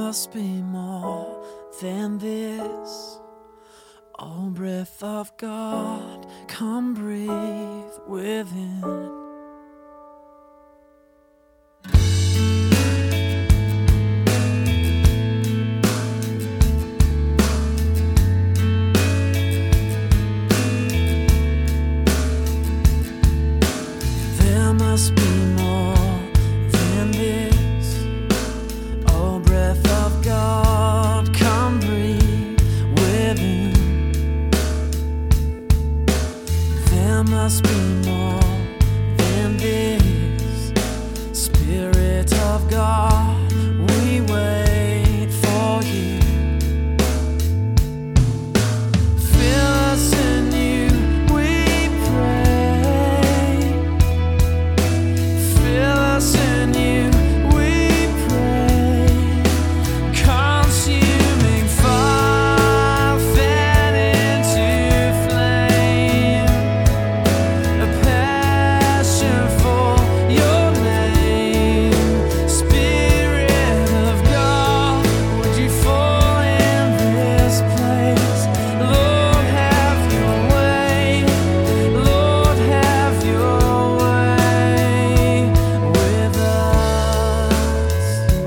must be more than this. Oh, breath of God, come breathe within. There must be more than this. Oh, breath of God, come breathe within. There must be more than this. Spirit of God, we wait for you. Fill us anew, we pray. Fill us anew, we pray. Consuming fire, fan into flame. A passion for your name. Spirit of God, would you fall in this place? Lord, have your way. Lord, have your way with us.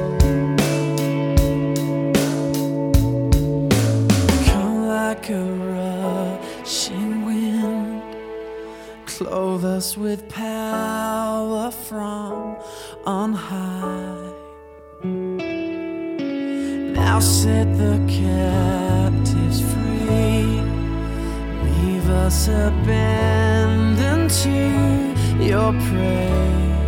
Come like a rushing wind, clothe us with power from on high. Now set the captives free. Leave us abandoned to your praise.